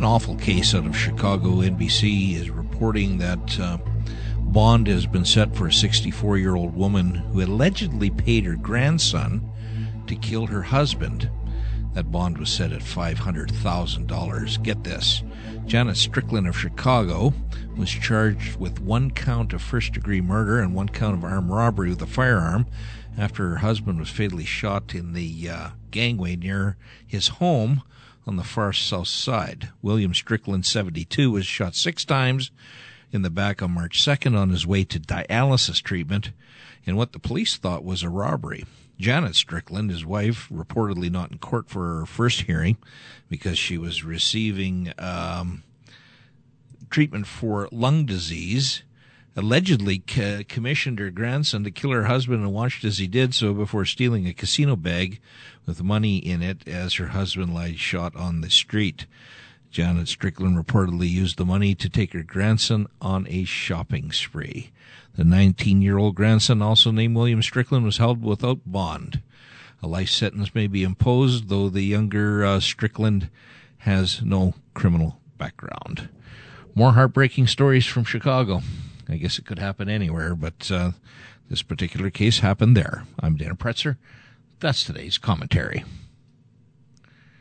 awful case out of Chicago. NBC is reporting that bond has been set for a 64-year-old woman who allegedly paid her grandson to kill her husband. That bond was set at $500,000. Get this. Janet Strickland of Chicago was charged with 1 count of first-degree murder and 1 count of armed robbery with a firearm after her husband was fatally shot in the gangway near his home on the far south side. William Strickland, 72, was shot 6 times in the back on March 2nd on his way to dialysis treatment in what the police thought was a robbery. Janet Strickland, his wife, reportedly not in court for her first hearing because she was receiving treatment for lung disease, allegedly commissioned her grandson to kill her husband and watched as he did so before stealing a casino bag with money in it as her husband lay shot on the street. Janet Strickland reportedly used the money to take her grandson on a shopping spree. The 19-year-old grandson, also named William Strickland, was held without bond. A life sentence may be imposed, though the younger Strickland has no criminal background. More heartbreaking stories from Chicago. I guess it could happen anywhere, but this particular case happened there. I'm Dana Pretzer. That's today's commentary.